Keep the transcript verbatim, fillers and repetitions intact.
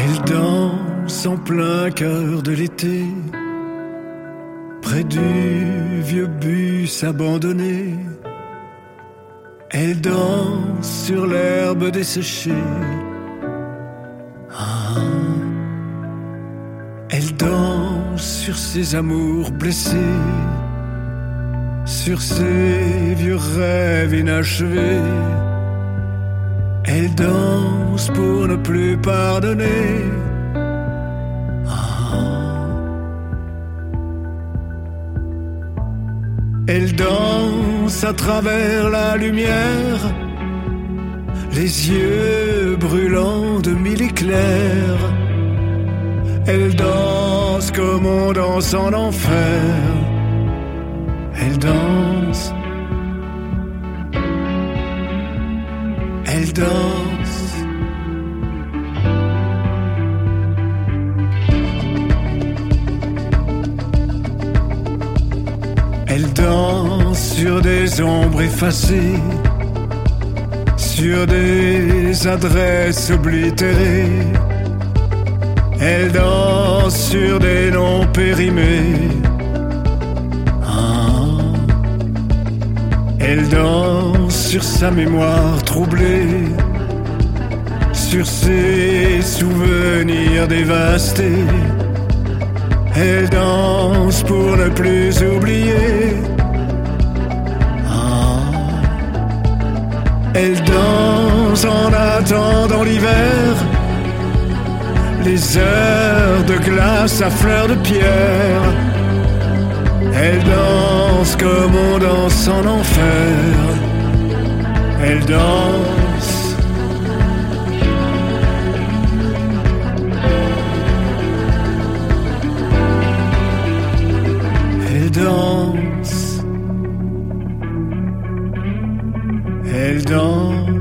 Elle danse en plein cœur de l'été, près du vieux bus abandonné. Elle danse sur l'herbe desséchée. Ah. Elle danse sur ses amours blessés, sur ses vieux rêves inachevés. Elle danse pour ne plus pardonner. Ah. Elle danse à travers la lumière, les yeux brûlants de mille éclairs. Elle danse comme on danse en enfer. Elle danse. Elle danse. Elle danse sur des ombres effacées, sur des adresses oblitérées. Elle danse sur des noms périmés. Ah. Elle danse sur sa mémoire troublée, sur ses souvenirs dévastés. Elle danse pour ne plus oublier. Ah. Elle danse en attendant l'hiver, les heures de glace à fleur de pierre. Elle danse comme on danse en enfer. Elle danse. Elle danse. Elle danse.